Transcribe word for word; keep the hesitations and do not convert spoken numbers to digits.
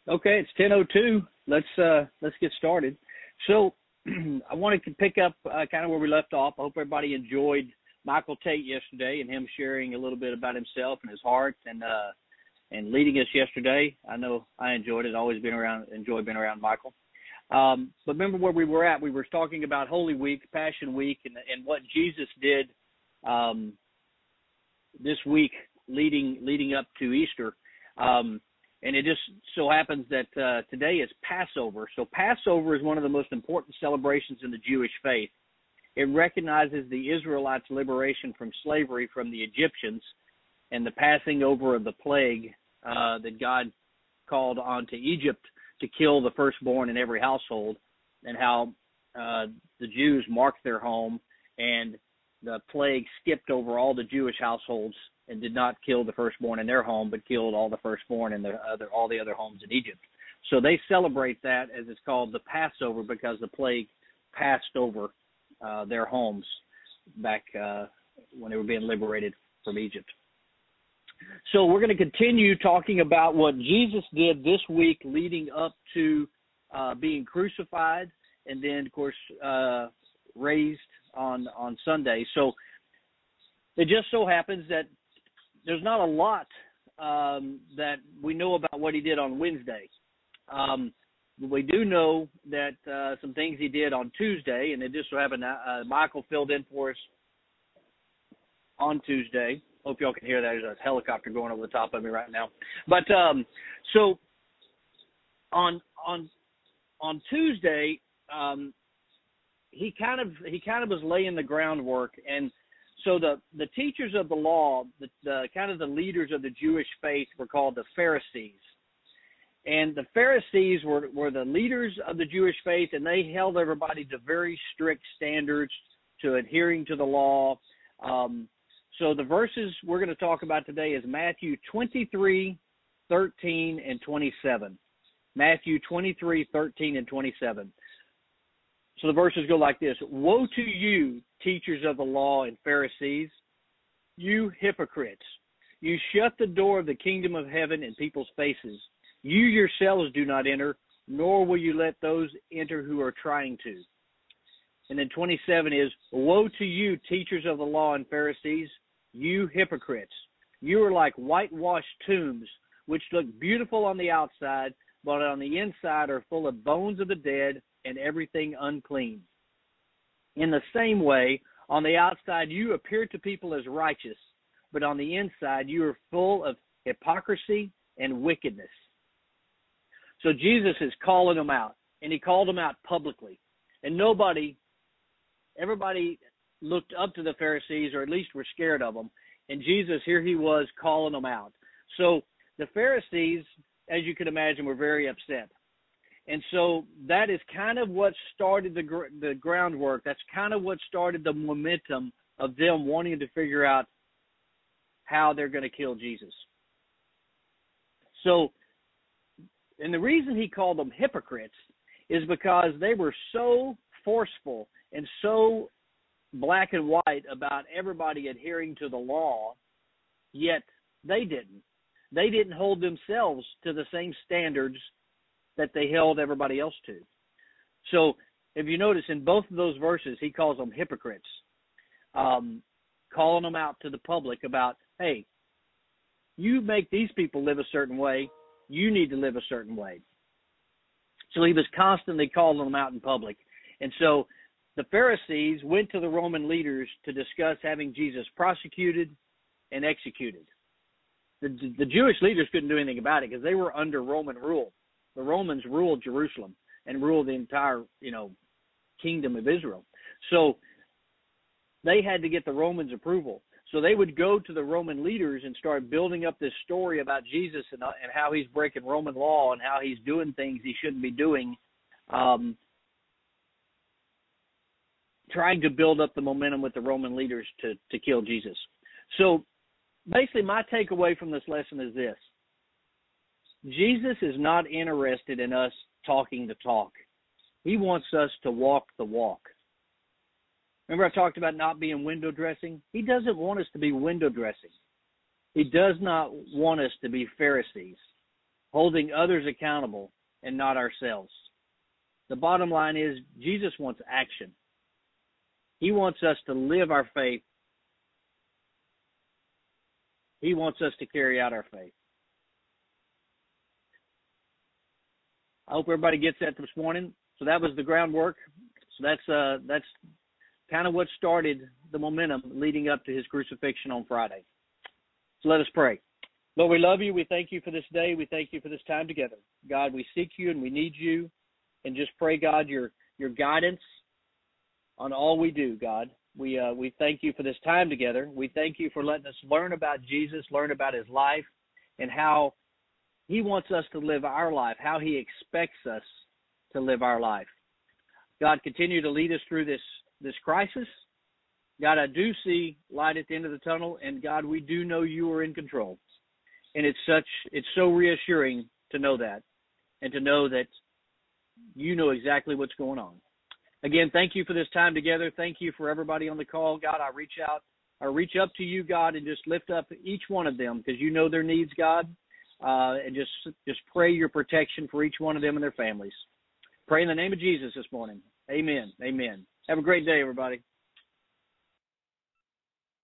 Okay, it's ten oh two. Let's uh, let's get started. So I wanted to pick up uh, kind of where we left off. I hope everybody enjoyed Michael Tate yesterday and him sharing a little bit about himself and his heart and uh, and leading us yesterday. I know I enjoyed it. Always been around, enjoyed being around Michael. Um, but remember where we were at. We were talking about Holy Week, Passion Week, and, and what Jesus did um, this week leading leading up to Easter. Um, And it just so happens that uh, today is Passover. So Passover is one of the most important celebrations in the Jewish faith. It recognizes the Israelites' liberation from slavery from the Egyptians and the passing over of the plague uh, that God called onto Egypt to kill the firstborn in every household, and how uh, the Jews marked their home, and the plague skipped over all the Jewish households and did not kill the firstborn in their home, but killed all the firstborn in the other, all the other homes in Egypt. So they celebrate that as it's called the Passover, because the plague passed over uh, their homes back uh, when they were being liberated from Egypt. So we're going to continue talking about what Jesus did this week leading up to uh, being crucified, and then, of course, uh, raised on, on Sunday. So it just so happens that there's not a lot um, that we know about what he did on Wednesday. Um, we do know that uh, some things he did on Tuesday, and it just so happened uh, Michael filled in for us on Tuesday. Hope y'all can hear that. There's a helicopter going over the top of me right now. But um, so on on on Tuesday, um, he kind of he kind of was laying the groundwork. And so the, the teachers of the law, the, the kind of the leaders of the Jewish faith, were called the Pharisees. And the Pharisees were, were the leaders of the Jewish faith, and they held everybody to very strict standards, to adhering to the law. Um, so the verses we're going to talk about today is Matthew twenty-three, thirteen, and twenty-seven. Matthew twenty-three, thirteen, and twenty-seven. So the verses go like this: Woe to you, teachers of the law and Pharisees, you hypocrites! You shut the door of the kingdom of heaven in people's faces. You yourselves do not enter, nor will you let those enter who are trying to. And then twenty-seven is, Woe to you, teachers of the law and Pharisees, you hypocrites! You are like whitewashed tombs, which look beautiful on the outside, but on the inside are full of bones of the dead and everything unclean. In the same way, on the outside you appear to people as righteous, but on the inside you are full of hypocrisy and wickedness. So Jesus is calling them out, and he called them out publicly. And nobody, everybody looked up to the Pharisees, or at least were scared of them. And Jesus, here he was calling them out. So the Pharisees, as you can imagine, were very upset. And so that is kind of what started the gr- the groundwork. That's kind of what started the momentum of them wanting to figure out how they're going to kill Jesus. So, and the reason he called them hypocrites is because they were so forceful and so black and white about everybody adhering to the law, yet they didn't. They didn't hold themselves to the same standards that they held everybody else to. So if you notice, in both of those verses, he calls them hypocrites, um, calling them out to the public about, hey, you make these people live a certain way, you need to live a certain way. So he was constantly calling them out in public. And so the Pharisees went to the Roman leaders to discuss having Jesus prosecuted and executed. The, the Jewish leaders couldn't do anything about it because they were under Roman rule. The Romans ruled Jerusalem and ruled the entire, you know, kingdom of Israel. So they had to get the Romans' approval. So they would go to the Roman leaders and start building up this story about Jesus and, and how he's breaking Roman law and how he's doing things he shouldn't be doing, um, trying to build up the momentum with the Roman leaders to, to kill Jesus. So basically my takeaway from this lesson is this: Jesus is not interested in us talking the talk. He wants us to walk the walk. Remember I talked about not being window dressing? He doesn't want us to be window dressing. He does not want us to be Pharisees. holding others accountable and not ourselves. The bottom line is Jesus wants action. He wants us to live our faith. He wants us to carry out our faith. I hope everybody gets that this morning. So that was the groundwork. So that's uh, that's kind of what started the momentum leading up to his crucifixion on Friday. So let us pray. Lord, we love you. We thank you for this day. We thank you for this time together. God, we seek you and we need you. And just pray, God, your your guidance on all we do, God. We uh, we thank you for this time together. We thank you for letting us learn about Jesus, learn about his life, and how he wants us to live our life, how he expects us to live our life. God, continue to lead us through this, this crisis. God, I do see light at the end of the tunnel, and God, we do know you are in control. And it's such, it's so reassuring to know that, and to know that you know exactly what's going on. Again, thank you for this time together. Thank you for everybody on the call. God, I reach out, I reach up to you, God, and just lift up each one of them because you know their needs, God, uh, and just, just pray your protection for each one of them and their families. Pray in the name of Jesus this morning. Amen. Amen. Have a great day, everybody.